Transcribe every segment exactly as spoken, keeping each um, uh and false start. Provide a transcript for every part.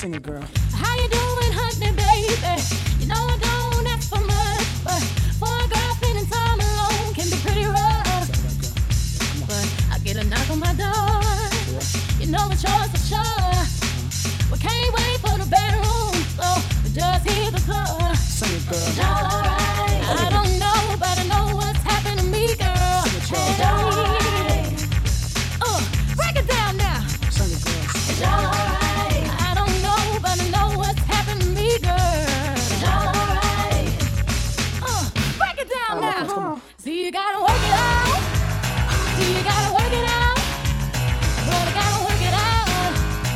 Sing it, girl. How you doing, honey, baby? You know I don't ask for much, but for a girl spending time alone can be pretty rough. But I get a knock on my door. You know it's yours for sure. We can't wait for the bedroom, so we just hit the floor. Sing it, girl. It's all alright. I don't know, but I know what's happened to me, girl. Sing it, It's y'all. alright. Uh, break it down now. Sing it, girl. It's all alright. I don't know, but I know what's happened to me, girl. It's all alright. Uh, break it down All right, now. come on. See, you gotta work it out. See, you gotta work it out. But I gotta work it out.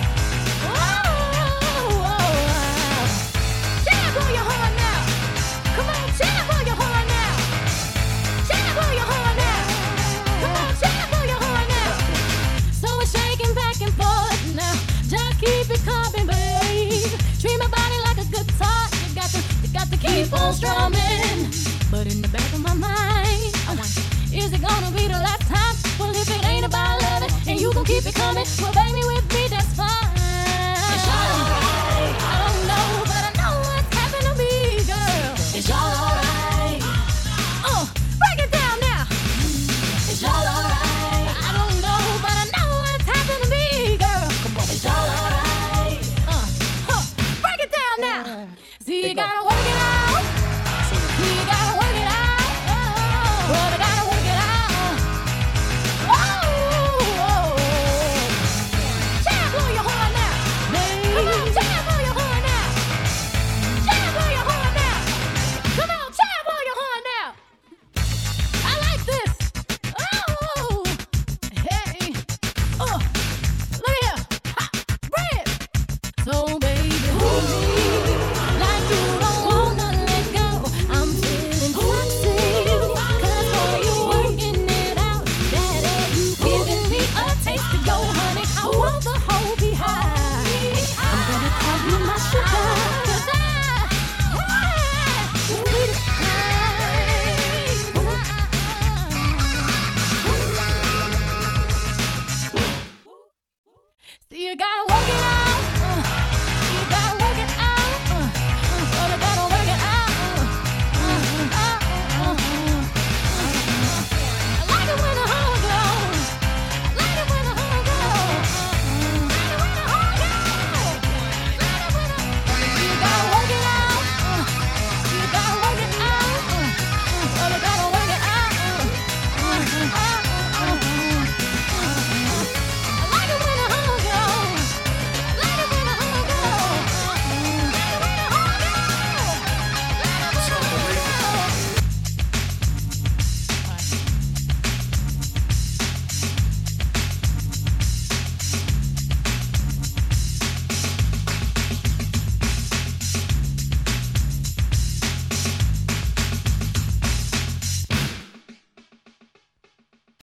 Whoa, whoa. Jam on your horn now. Come on, jam on your horn now. Jam on your horn now. Come on, jam on your horn now. So it's shaking back and forth now. Just keep it coming, babe. Treat my body like a guitar. You got to, you got to keep on strumming. But in the back of my mind, I wonder, is it gonna be the last time? Well, if it ain't about loving and you gon' keep it coming, well, baby, with me, that's fine. It's alright. I don't know, but I know what's happened to me, girl. It's alright. Uh, break it down now. It's all alright. I don't know, but I know what's happened to me, girl. It's all alright. Uh, huh, break it down now. See, you gotta work